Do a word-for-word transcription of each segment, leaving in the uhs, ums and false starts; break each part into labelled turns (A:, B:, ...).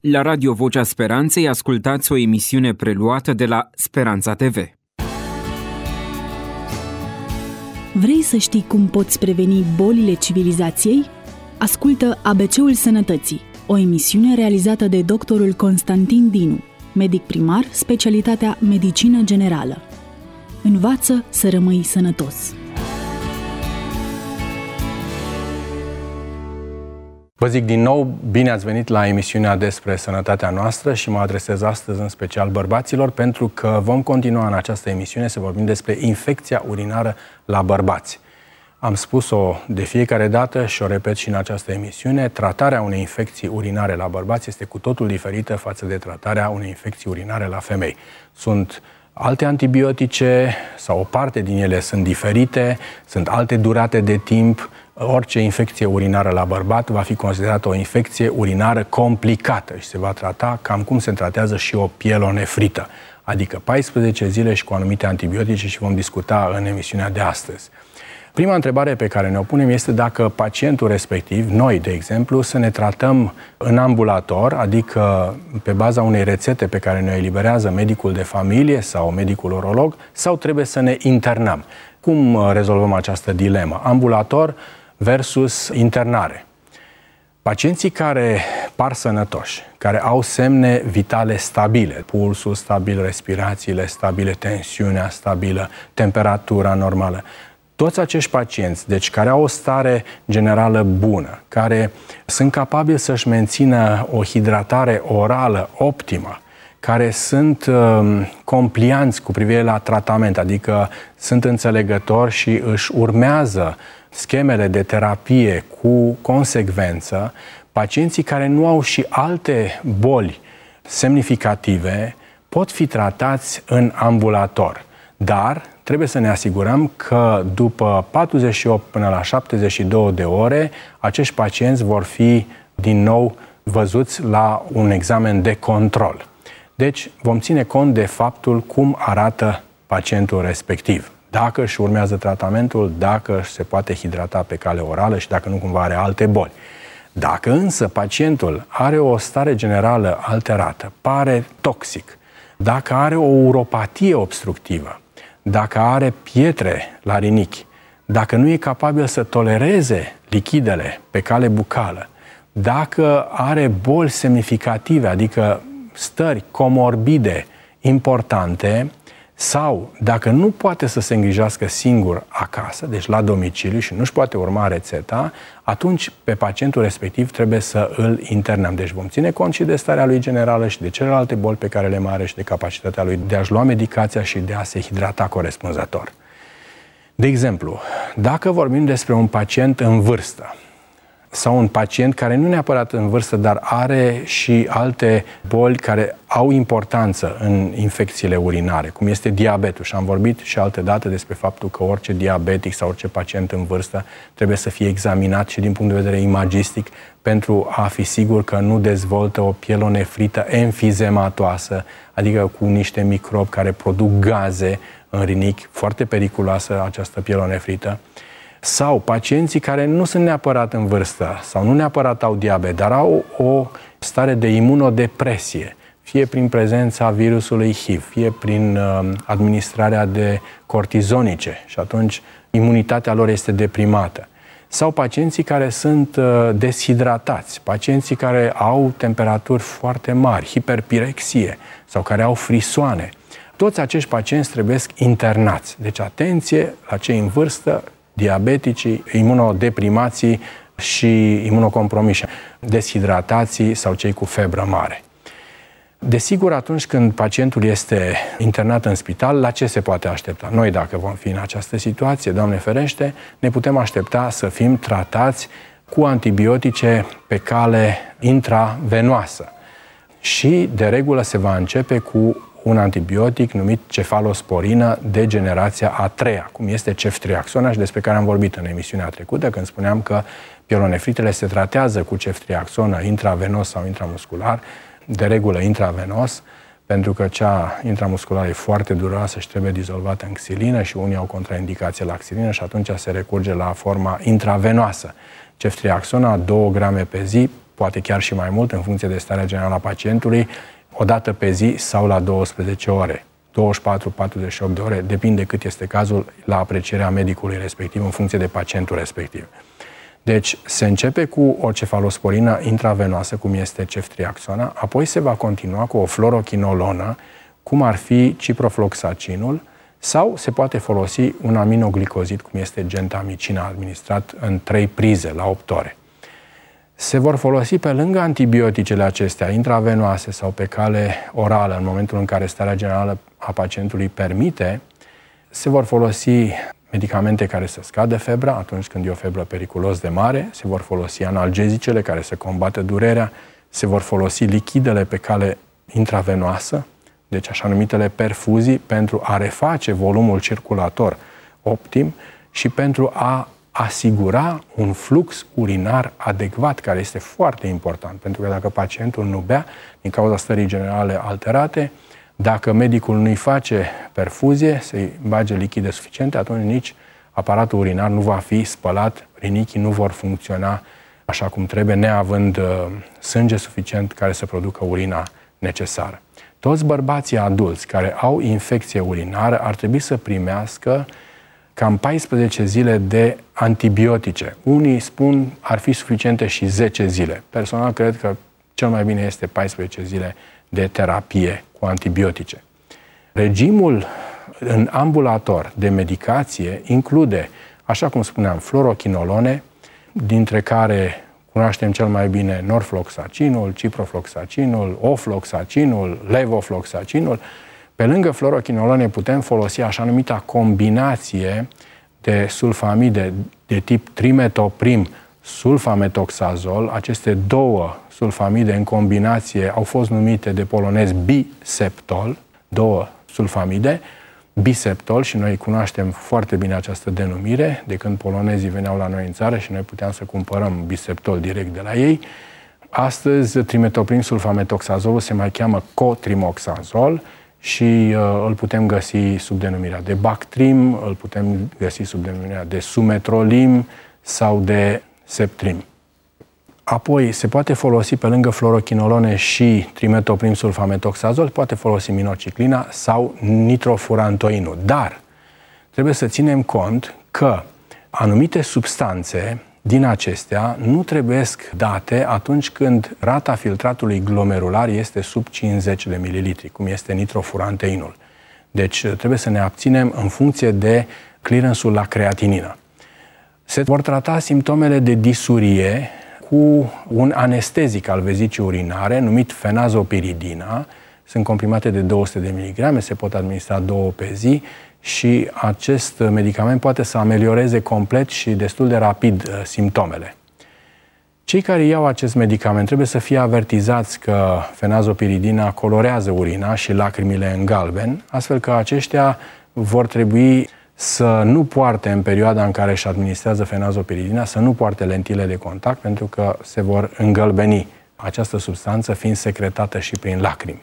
A: La Radio Vocea Speranței ascultați o emisiune preluată de la Speranța T V.
B: Vrei să știi cum poți preveni bolile civilizației? Ascultă A B C-ul Sănătății, o emisiune realizată de doctorul Constantin Dinu, medic primar, specialitatea Medicină Generală. Învață să rămâi sănătos!
C: Vă zic din nou, bine ați venit la emisiunea despre sănătatea noastră și mă adresez astăzi în special bărbaților pentru că vom continua în această emisiune să vorbim despre infecția urinară la bărbați. Am spus-o de fiecare dată și o repet și în această emisiune, tratarea unei infecții urinare la bărbați este cu totul diferită față de tratarea unei infecții urinare la femei. Sunt alte antibiotice sau o parte din ele sunt diferite, sunt alte durate de timp. Orice infecție urinară la bărbat va fi considerată o infecție urinară complicată și se va trata cam cum se tratează și o pielonefrită, adică paisprezece zile și cu anumite antibiotice și vom discuta în emisiunea de astăzi. Prima întrebare pe care ne-o punem este dacă pacientul respectiv, noi de exemplu, să ne tratăm în ambulator, adică pe baza unei rețete pe care ne eliberează medicul de familie sau medicul urolog, sau trebuie să ne internăm. Cum rezolvăm această dilemă? Ambulator versus internare. Pacienții care par sănătoși, care au semne vitale stabile, pulsul stabil, respirațiile stabile, tensiunea stabilă, temperatura normală, toți acești pacienți, deci care au o stare generală bună, care sunt capabili să-și mențină o hidratare orală optimă, care sunt uh, complianți cu privire la tratament, adică sunt înțelegători și își urmează schemele de terapie cu consecvență, pacienții care nu au și alte boli semnificative pot fi tratați în ambulator. Dar trebuie să ne asigurăm că după patruzeci și opt până la șaptezeci și două de ore, acești pacienți vor fi din nou văzuți la un examen de control. Deci vom ține cont de faptul cum arată pacientul respectiv. Dacă își urmează tratamentul, dacă se poate hidrata pe cale orală și dacă nu cumva are alte boli. Dacă însă pacientul are o stare generală alterată, pare toxic, dacă are o uropatie obstructivă, dacă are pietre la rinichi, dacă nu e capabil să tolereze lichidele pe cale bucală, dacă are boli semnificative, adică stări comorbide importante, sau dacă nu poate să se îngrijească singur acasă, deci la domiciliu și nu-și poate urma rețeta, atunci pe pacientul respectiv trebuie să îl internăm. Deci vom ține cont și de starea lui generală și de celelalte boli pe care le mai are și de capacitatea lui de a-și lua medicația și de a se hidrata corespunzător. De exemplu, dacă vorbim despre un pacient în vârstă, sau un pacient care nu neapărat în vârstă, dar are și alte boli care au importanță în infecțiile urinare, cum este diabetul. Și am vorbit și alte date despre faptul că orice diabetic sau orice pacient în vârstă trebuie să fie examinat și din punct de vedere imagistic pentru a fi sigur că nu dezvoltă o pielonefrită enfizematoasă, adică cu niște microbi care produc gaze în rinichi, foarte periculoasă această pielonefrită. Sau pacienții care nu sunt neapărat în vârstă sau nu neapărat au diabet, dar au o stare de imunodepresie, fie prin prezența virusului H I V, fie prin uh, administrarea de cortizonice și atunci imunitatea lor este deprimată. Sau pacienții care sunt uh, deshidratați, pacienții care au temperaturi foarte mari, hiperpirexie sau care au frisoane. Toți acești pacienți trebuie internați. Deci atenție la cei în vârstă, diabeticii, imunodeprimații și imunocompromiși, deshidratații sau cei cu febră mare. Desigur, atunci când pacientul este internat în spital, la ce se poate aștepta? Noi, dacă vom fi în această situație, Doamne ferește, ne putem aștepta să fim tratați cu antibiotice pe cale intravenoasă. Și, de regulă, se va începe cu un antibiotic numit cefalosporină de generația a treia, cum este ceftriaxona și despre care am vorbit în emisiunea trecută, când spuneam că pielonefritele se tratează cu ceftriaxonă intravenos sau intramuscular, de regulă intravenos, pentru că cea intramusculară e foarte duroasă și trebuie dizolvată în xilină și unii au contraindicație la xilină și atunci se recurge la forma intravenoasă. Ceftriaxona, două grame pe zi, poate chiar și mai mult, în funcție de starea generală a pacientului, o dată pe zi sau la douăsprezece ore. douăzeci și patru patruzeci și opt de ore, depinde cât este cazul la aprecierea medicului respectiv, în funcție de pacientul respectiv. Deci se începe cu o cefalosporină intravenoasă, cum este ceftriaxona, apoi se va continua cu o fluorochinolonă, cum ar fi ciprofloxacinul, sau se poate folosi un aminoglicozid, cum este gentamicina, administrat în trei prize la opt ore. Se vor folosi pe lângă antibioticele acestea, intravenoase sau pe cale orală, în momentul în care starea generală a pacientului permite, se vor folosi medicamente care să scadă febra atunci când e o febră periculos de mare, se vor folosi analgezicele care să combată durerea, se vor folosi lichidele pe cale intravenoasă, deci așa numitele perfuzii, pentru a reface volumul circulator optim și pentru a asigura un flux urinar adecvat, care este foarte important, pentru că dacă pacientul nu bea, din cauza stării generale alterate, dacă medicul nu-i face perfuzie, să-i bage lichide suficiente, atunci nici aparatul urinar nu va fi spălat, rinichii nu vor funcționa așa cum trebuie, neavând uh, sânge suficient care să producă urina necesară. Toți bărbații adulți care au infecție urinară ar trebui să primească cam paisprezece zile de antibiotice. Unii spun ar fi suficiente și zece zile. Personal cred că cel mai bine este paisprezece zile de terapie cu antibiotice. Regimul în ambulator de medicație include, așa cum spuneam, fluorochinolone, dintre care cunoaștem cel mai bine norfloxacinul, ciprofloxacinul, ofloxacinul, levofloxacinul. Pe lângă fluorochinolone putem folosi așa numita combinație de sulfamide de tip trimetoprim sulfametoxazol. Aceste două sulfamide în combinație au fost numite de polonezi biseptol, două sulfamide, biseptol, și noi cunoaștem foarte bine această denumire, de când polonezii veneau la noi în țară și noi puteam să cumpărăm biseptol direct de la ei. Astăzi, trimetoprim sulfametoxazolul se mai cheamă cotrimoxazol și uh, îl putem găsi sub denumirea de Bactrim, îl putem găsi sub denumirea de Sumetrolim sau de Septrim. Apoi se poate folosi pe lângă fluorochinolone și trimetoprim sulfametoxazol, poate folosi minociclina sau nitrofurantoinul. Dar trebuie să ținem cont că anumite substanțe din acestea nu trebuiesc date atunci când rata filtratului glomerular este sub cincizeci de mililitri, cum este nitrofuranteinul. Deci trebuie să ne abținem în funcție de clearance-ul la creatinină. Se vor trata simptomele de disurie cu un anestezic al vezicii urinare numit fenazopiridina. Sunt comprimate de două sute de miligrame, se pot administra două pe zi și acest medicament poate să amelioreze complet și destul de rapid simptomele. Cei care iau acest medicament trebuie să fie avertizați că fenazopiridina colorează urina și lacrimile în galben, astfel că aceștia vor trebui să nu poarte în perioada în care își administrează fenazopiridina, să nu poarte lentile de contact, pentru că se vor îngălbeni, această substanță fiind secretată și prin lacrimi.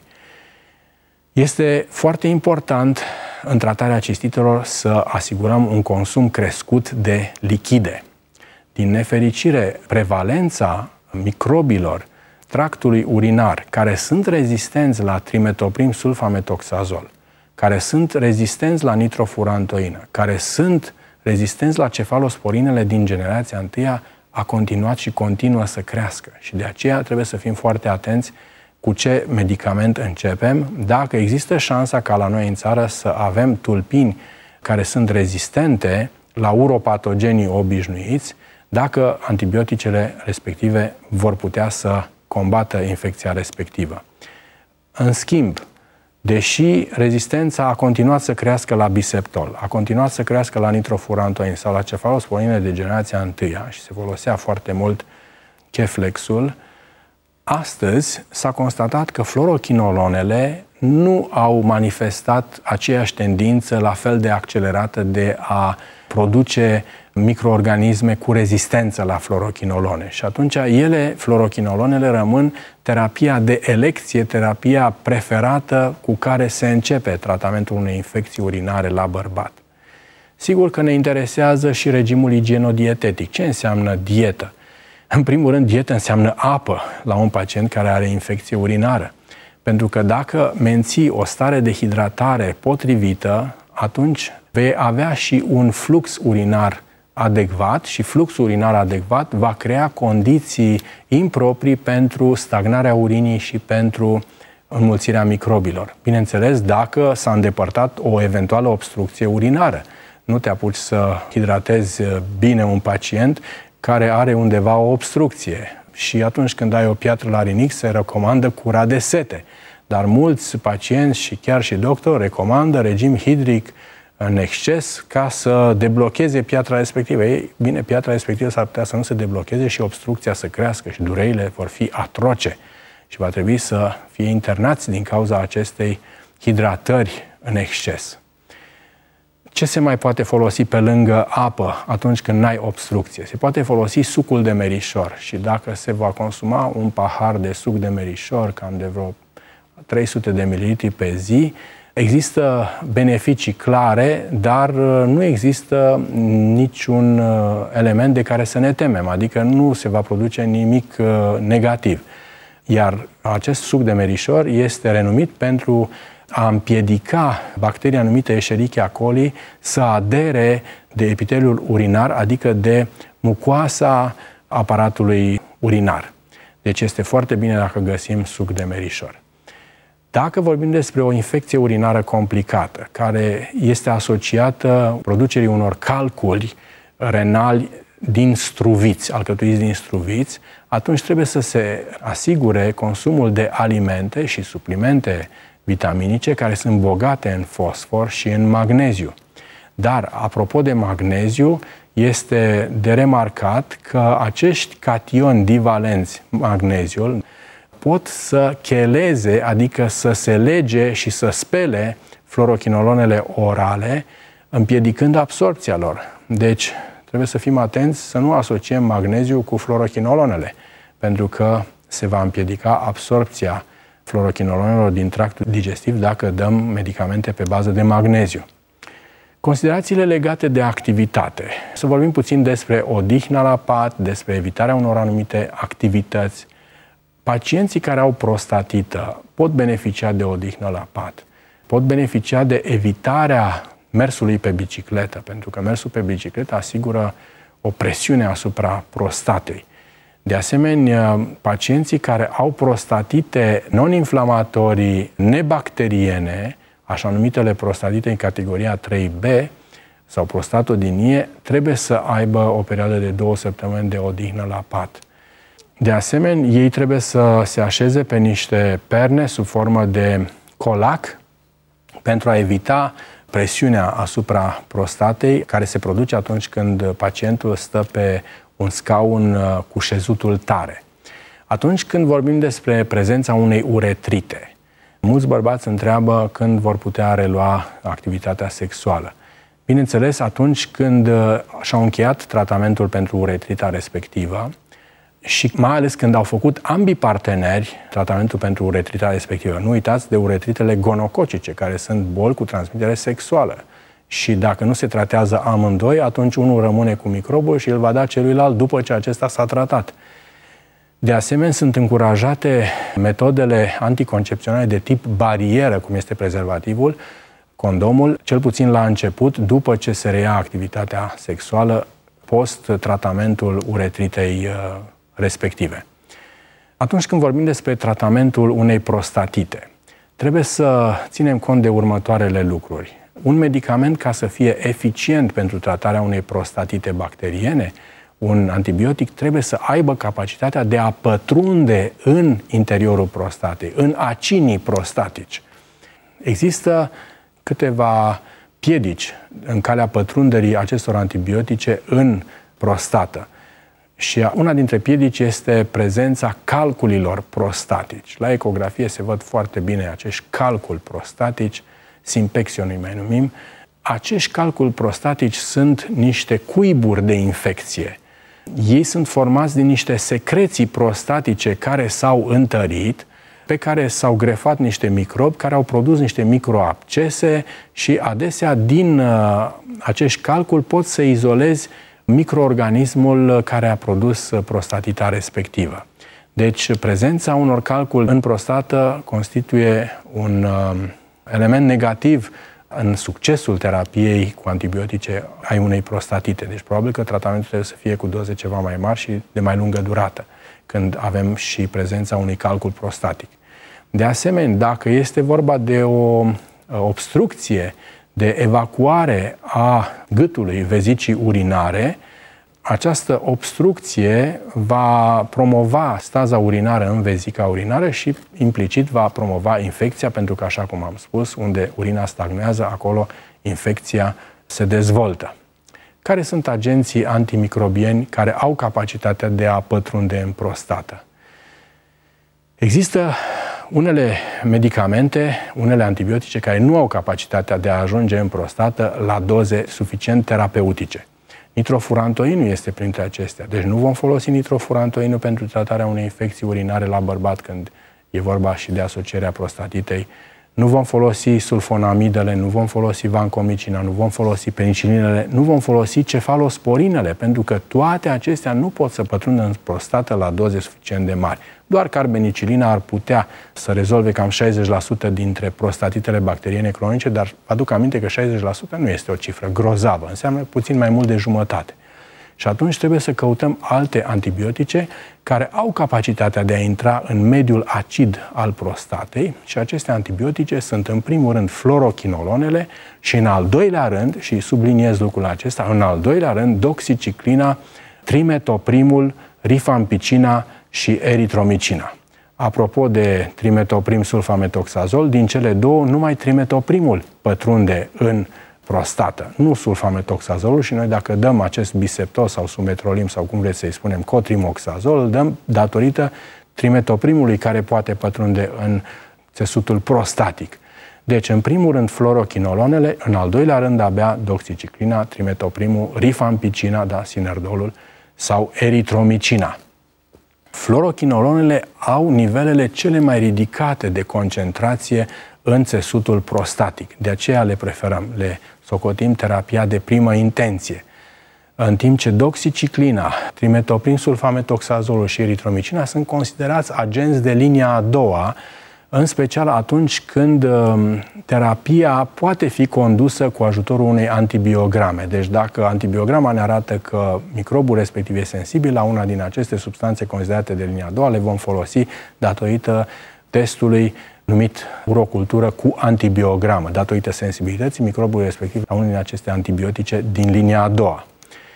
C: Este foarte important în tratarea cistitelor să asigurăm un consum crescut de lichide. Din nefericire, prevalența microbilor tractului urinar care sunt rezistenți la trimetoprim sulfametoxazol, care sunt rezistenți la nitrofurantoină, care sunt rezistenți la cefalosporinele din generația întâia, a continuat și continuă să crească. Și de aceea trebuie să fim foarte atenți cu ce medicament începem, dacă există șansa ca la noi în țară să avem tulpini care sunt rezistente la uropatogenii obișnuiți, dacă antibioticele respective vor putea să combată infecția respectivă. În schimb, deși rezistența a continuat să crească la biseptol, a continuat să crească la nitrofurantoin sau la cefalosporine de generația întâia și se folosea foarte mult Keflexul, astăzi s-a constatat că fluorochinolonele nu au manifestat aceeași tendință la fel de accelerată de a produce microorganisme cu rezistență la fluorochinolone. Și atunci ele, fluorochinolonele, rămân terapia de elecție, terapia preferată cu care se începe tratamentul unei infecții urinare la bărbat. Sigur că ne interesează și regimul igienodietetic. Ce înseamnă dietă? În primul rând, dietă înseamnă apă la un pacient care are infecție urinară. Pentru că dacă menții o stare de hidratare potrivită, atunci vei avea și un flux urinar adecvat și fluxul urinar adecvat va crea condiții improprii pentru stagnarea urinii și pentru înmulțirea microbilor. Bineînțeles, dacă s-a îndepărtat o eventuală obstrucție urinară. Nu te apuci să hidratezi bine un pacient care are undeva o obstrucție și atunci când ai o piatră la rinix se recomandă cura de sete. Dar mulți pacienți și chiar și doctori recomandă regim hidric în exces ca să deblocheze piatra respectivă. Ei, bine, piatra respectivă s-ar putea să nu se deblocheze și obstrucția să crească și durerile vor fi atroce și va trebui să fie internați din cauza acestei hidratări în exces. Ce se mai poate folosi pe lângă apă atunci când n-ai obstrucție? Se poate folosi sucul de merișor și dacă se va consuma un pahar de suc de merișor, cam de vreo trei sute de mililitri pe zi, există beneficii clare, dar nu există niciun element de care să ne temem, adică nu se va produce nimic negativ. Iar acest suc de merișor este renumit pentru a împiedica bacteria numită Escherichia coli să adere de epiteliul urinar, adică de mucoasa aparatului urinar. Deci este foarte bine dacă găsim suc de merișor. Dacă vorbim despre o infecție urinară complicată, care este asociată producerii unor calculi renali din struviți, alcătuiți din struviți, atunci trebuie să se asigure consumul de alimente și suplimente vitaminice care sunt bogate în fosfor și în magneziu. Dar, apropo de magneziu, este de remarcat că acești cationi divalenți, magneziul, pot să cheleze, adică să se lege și să spele fluorochinolonele orale, împiedicând absorpția lor. Deci, trebuie să fim atenți să nu asociem magneziu cu fluorochinolonele, pentru că se va împiedica absorpția fluorochinolonelor din tractul digestiv dacă dăm medicamente pe bază de magneziu. Considerațiile legate de activitate. Să vorbim puțin despre odihna la pat, despre evitarea unor anumite activități. Pacienții care au prostatită pot beneficia de odihnă la pat, pot beneficia de evitarea mersului pe bicicletă, pentru că mersul pe bicicletă asigură o presiune asupra prostatei. De asemenea, pacienții care au prostatite non-inflamatorii nebacteriene, așa numitele prostatite în categoria trei B sau prostatodinie, trebuie să aibă o perioadă de două săptămâni de odihnă la pat. De asemenea, ei trebuie să se așeze pe niște perne sub formă de colac pentru a evita presiunea asupra prostatei care se produce atunci când pacientul stă pe un scaun cu șezutul tare. Atunci când vorbim despre prezența unei uretrite, mulți bărbați întreabă când vor putea relua activitatea sexuală. Bineînțeles, atunci când și-au încheiat tratamentul pentru uretrita respectivă și mai ales când au făcut ambii parteneri tratamentul pentru uretrita respectivă. Nu uitați de uretritele gonococice, care sunt boli cu transmitere sexuală. Și dacă nu se tratează amândoi, atunci unul rămâne cu microbul și îl va da celuilalt după ce acesta s-a tratat. De asemenea, sunt încurajate metodele anticoncepționale de tip barieră, cum este prezervativul, condomul, cel puțin la început, după ce se reia activitatea sexuală, post-tratamentul uretritei uh, respective. Atunci când vorbim despre tratamentul unei prostatite, trebuie să ținem cont de următoarele lucruri. Un medicament, ca să fie eficient pentru tratarea unei prostatite bacteriene, un antibiotic trebuie să aibă capacitatea de a pătrunde în interiorul prostatei, în acinii prostatici. Există câteva piedici în calea pătrunderii acestor antibiotice în prostată. Și una dintre piedici este prezența calculilor prostatici. La ecografie se văd foarte bine acești calculi prostatici, simpexio noi mai numim. Acești calculi prostatici sunt niște cuiburi de infecție. Ei sunt formați din niște secreții prostatice care s-au întărit, pe care s-au grefat niște microbi, care au produs niște microabcese și adesea din uh, acești calculi poți să izolezi microorganismul care a produs prostatita respectivă. Deci, prezența unor calculi în prostată constituie un uh, element negativ în succesul terapiei cu antibiotice ai unei prostatite. Deci, probabil că tratamentul trebuie să fie cu doze ceva mai mari și de mai lungă durată, când avem și prezența unui calcul prostatic. De asemenea, dacă este vorba de o obstrucție de evacuare a gâtului vezicii urinare, această obstrucție va promova staza urinară în vezica urinară și implicit va promova infecția, pentru că, așa cum am spus, unde urina stagnează, acolo infecția se dezvoltă. Care sunt agenții antimicrobieni care au capacitatea de a pătrunde în prostată? Există unele medicamente, unele antibiotice care nu au capacitatea de a ajunge în prostată la doze suficient terapeutice. Nitrofurantoinul este printre acestea. Deci nu vom folosi nitrofurantoinul pentru tratarea unei infecții urinare la bărbat când e vorba și de asocierea prostatitei. Nu vom folosi sulfonamidele, nu vom folosi vancomicina, nu vom folosi penicilinele, nu vom folosi cefalosporinele, pentru că toate acestea nu pot să pătrundă în prostată la doze suficient de mari. Doar carbenicilina ar putea să rezolve cam șaizeci la sută dintre prostatitele bacteriene cronice, dar aduc aminte că șaizeci la sută nu este o cifră grozavă, înseamnă puțin mai mult de jumătate. Și atunci trebuie să căutăm alte antibiotice care au capacitatea de a intra în mediul acid al prostatei și aceste antibiotice sunt în primul rând fluorochinolonele și în al doilea rând, și subliniez lucrul acesta, în al doilea rând doxiciclina, trimetoprimul, rifampicina și eritromicina. Apropo de trimetoprim sulfametoxazol, din cele două numai trimetoprimul pătrunde în prostată, nu sulfametoxazolul, și noi dacă dăm acest biseptos sau sumetrolim sau cum vreți să-i spunem, cotrimoxazol, îl dăm datorită trimetoprimului care poate pătrunde în țesutul prostatic. Deci, în primul rând, fluorochinolonele, în al doilea rând, abia doxiciclina, trimetoprimul, rifampicina, da, sinerdolul sau eritromicina. Fluorochinolonele au nivelele cele mai ridicate de concentrație în țesutul prostatic. De aceea le preferăm, le socotim terapia de primă intenție. În timp ce doxiciclina, trimetoprim, sulfametoxazolul și eritromicina sunt considerați agenți de linia a doua, în special atunci când uh, terapia poate fi condusă cu ajutorul unei antibiograme. Deci dacă antibiograma ne arată că microbul respectiv e sensibil la una din aceste substanțe considerate de linia a doua, le vom folosi datorită testului numit urocultură cu antibiogramă, datorită sensibilității microbului respectiv la unul din aceste antibiotice din linia a doua.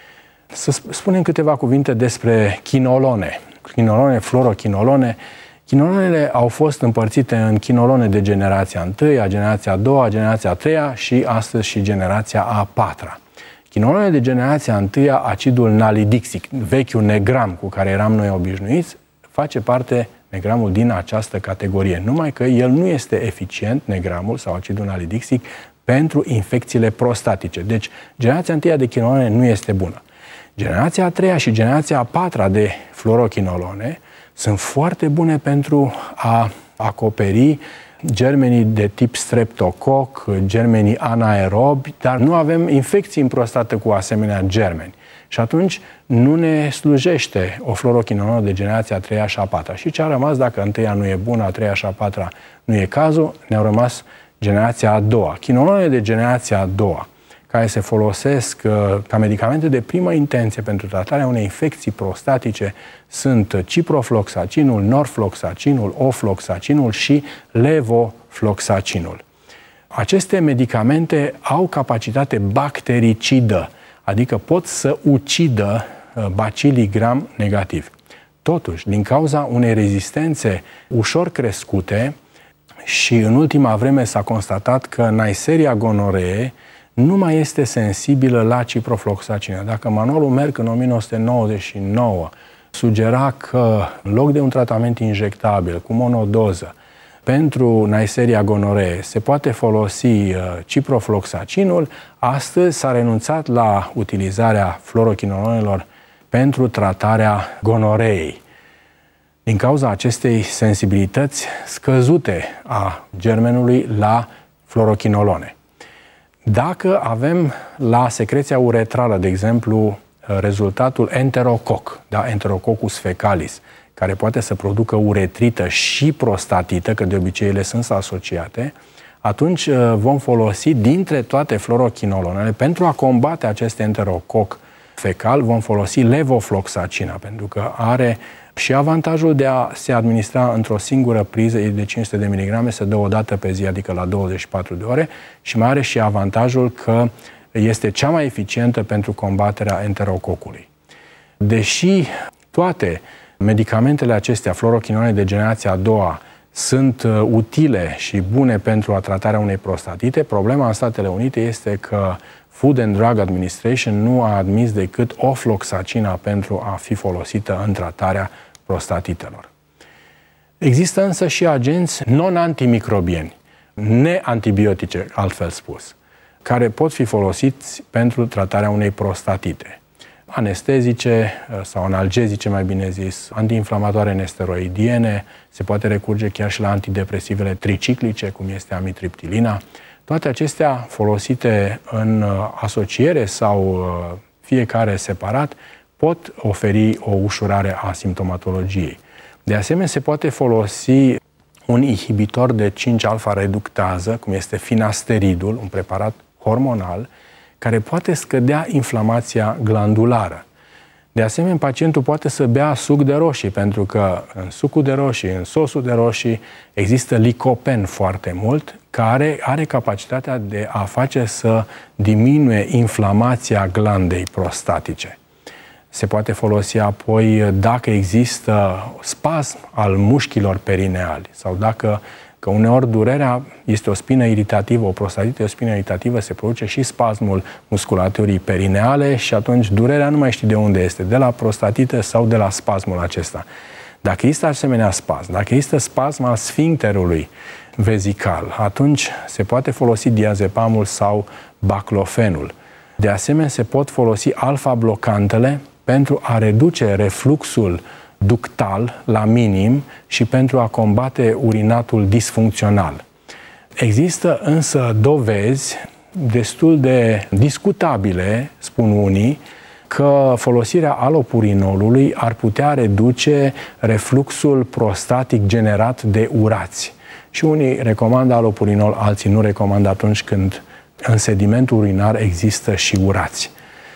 C: Să spunem câteva cuvinte despre chinolone. Chinolone, fluorochinolone. Chinolonele au fost împărțite în chinolone de generația întâia, generația a doua, generația a treia și astăzi și generația a patra. Chinolonele de generația întâia, acidul nalidixic, vechiul negram cu care eram noi obișnuiți, face parte negramul din această categorie, numai că el nu este eficient, negramul sau acidul nalidixic, pentru infecțiile prostatice. Deci, generația întâia de chinolone nu este bună. Generația a treia și generația a patra de fluorochinolone sunt foarte bune pentru a acoperi germenii de tip streptococ, germenii anaerobi, dar nu avem infecții în prostată cu asemenea germeni. Și atunci nu ne slujește o fluorochinolonă de generația a treia și a patra. Și ce a rămas dacă întâia nu e bună, a treia și a patra nu e cazul, ne-au rămas generația a doua. Chinolonele de generația a doua, care se folosesc uh, ca medicamente de primă intenție pentru tratarea unei infecții prostatice, sunt ciprofloxacinul, norfloxacinul, ofloxacinul și levofloxacinul. Aceste medicamente au capacitate bactericidă, adică pot să ucidă bacilii gram negativ. Totuși, din cauza unei rezistențe ușor crescute și în ultima vreme s-a constatat că Neisseria gonorrhoeae nu mai este sensibilă la ciprofloxacină. Dacă manualul Merck în o mie nouă sute nouăzeci și nouă sugera că în loc de un tratament injectabil cu monodoză pentru Neisseria gonorrhoeae se poate folosi uh, ciprofloxacinul, astăzi s-a renunțat la utilizarea fluorochinolonelor pentru tratarea gonoreei. Din cauza acestei sensibilități scăzute a germenului la fluorochinolone. Dacă avem la secreția uretrală, de exemplu, rezultatul enterococ, da? Enterococcus fecalis, care poate să producă uretrită și prostatită, că de obicei ele sunt asociate, atunci vom folosi dintre toate fluorochinolonele, pentru a combate acest enterococ fecal, vom folosi levofloxacina, pentru că are și avantajul de a se administra într-o singură priză de cinci sute de miligrame, se dă o dată pe zi, adică la douăzeci și patru de ore, și mai are și avantajul că este cea mai eficientă pentru combaterea enterococului. Deși toate medicamentele acestea, fluorochinolone de generația a doua, sunt utile și bune pentru a tratarea unei prostatite, problema în Statele Unite este că Food and Drug Administration nu a admis decât ofloxacina pentru a fi folosită în tratarea prostatitelor. Există însă și agenți non-antimicrobieni, neantibiotice, altfel spus, care pot fi folosiți pentru tratarea unei prostatite. Anestezice sau analgezice, mai bine zis, antiinflamatoare nesteroidiene, se poate recurge chiar și la antidepresivele triciclice, cum este amitriptilina. Toate acestea folosite în asociere sau fiecare separat pot oferi o ușurare a simptomatologiei. De asemenea, se poate folosi un inhibitor de cinci alfa reductază, cum este finasteridul, un preparat hormonal, care poate scădea inflamația glandulară. De asemenea, pacientul poate să bea suc de roșii, pentru că în sucul de roșii, în sosul de roșii, există licopen foarte mult, care are capacitatea de a face să diminue inflamația glandei prostatice. Se poate folosi apoi dacă există spasm al mușchilor perineali sau dacă, că uneori durerea este o spină iritativă, o prostatită, o spină iritativă, se produce și spasmul musculaturii perineale și atunci durerea nu mai știi de unde este, de la prostatită sau de la spasmul acesta. Dacă există asemenea spasm, dacă există spasm al sfincterului vezical, atunci se poate folosi diazepamul sau baclofenul. De asemenea, se pot folosi alfa-blocantele pentru a reduce refluxul ductal la minim și pentru a combate urinatul disfuncțional. Există însă dovezi destul de discutabile, spun unii, că folosirea alopurinolului ar putea reduce refluxul prostatic generat de urați. Și unii recomandă alopurinol, alții nu recomandă atunci când în sedimentul urinar există și urați.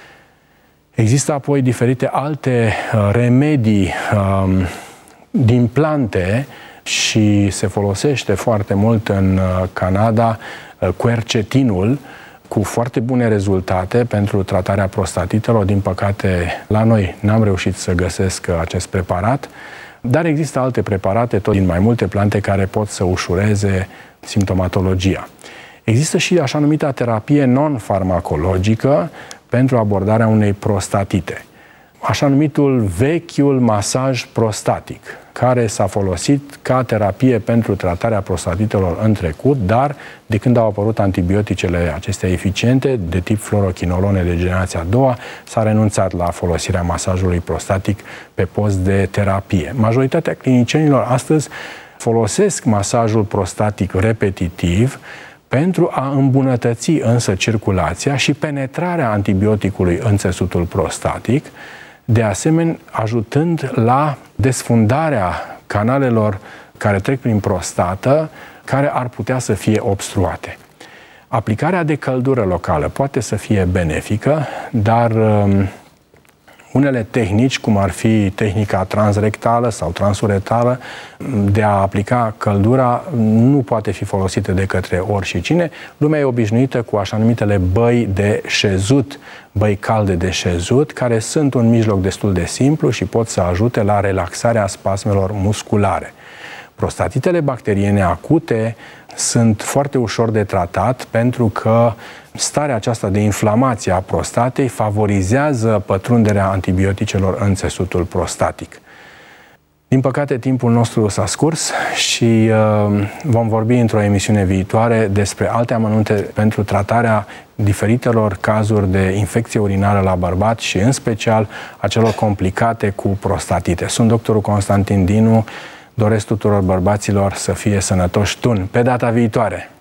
C: Există apoi diferite alte uh, remedii uh, din plante și se folosește foarte mult în uh, Canada uh, quercetinul, cu foarte bune rezultate pentru tratarea prostatitelor. Din păcate, la noi n-am reușit să găsesc acest preparat, dar există alte preparate, tot din mai multe plante, care pot să ușureze simptomatologia. Există și așa numita terapie non-farmacologică pentru abordarea unei prostatite. Așa numitul vechiul masaj prostatic, care s-a folosit ca terapie pentru tratarea prostatitelor în trecut, dar de când au apărut antibioticele acestea eficiente, de tip fluorochinolone de generația a doua, s-a renunțat la folosirea masajului prostatic pe post de terapie. Majoritatea clinicienilor astăzi folosesc masajul prostatic repetitiv pentru a îmbunătăți însă circulația și penetrarea antibioticului în țesutul prostatic, de asemenea ajutând la desfundarea canalelor care trec prin prostată, care ar putea să fie obstruate. Aplicarea de căldură locală poate să fie benefică, dar um, unele tehnici, cum ar fi tehnica transrectală sau transuretală, de a aplica căldura, nu poate fi folosită de către oricine. Lumea e obișnuită cu așa numitele băi de șezut, băi calde de șezut, care sunt un mijloc destul de simplu și pot să ajute la relaxarea spasmelor musculare. Prostatitele bacteriene acute sunt foarte ușor de tratat pentru că starea aceasta de inflamație a prostatei favorizează pătrunderea antibioticelor în țesutul prostatic. Din păcate, timpul nostru s-a scurs și uh, vom vorbi într-o emisiune viitoare despre alte amănunte pentru tratarea diferitelor cazuri de infecție urinară la bărbați și în special a celor complicate cu prostatite. Sunt doctorul Constantin Dinu, doresc tuturor bărbaților să fie sănătoși tuni. Pe data viitoare!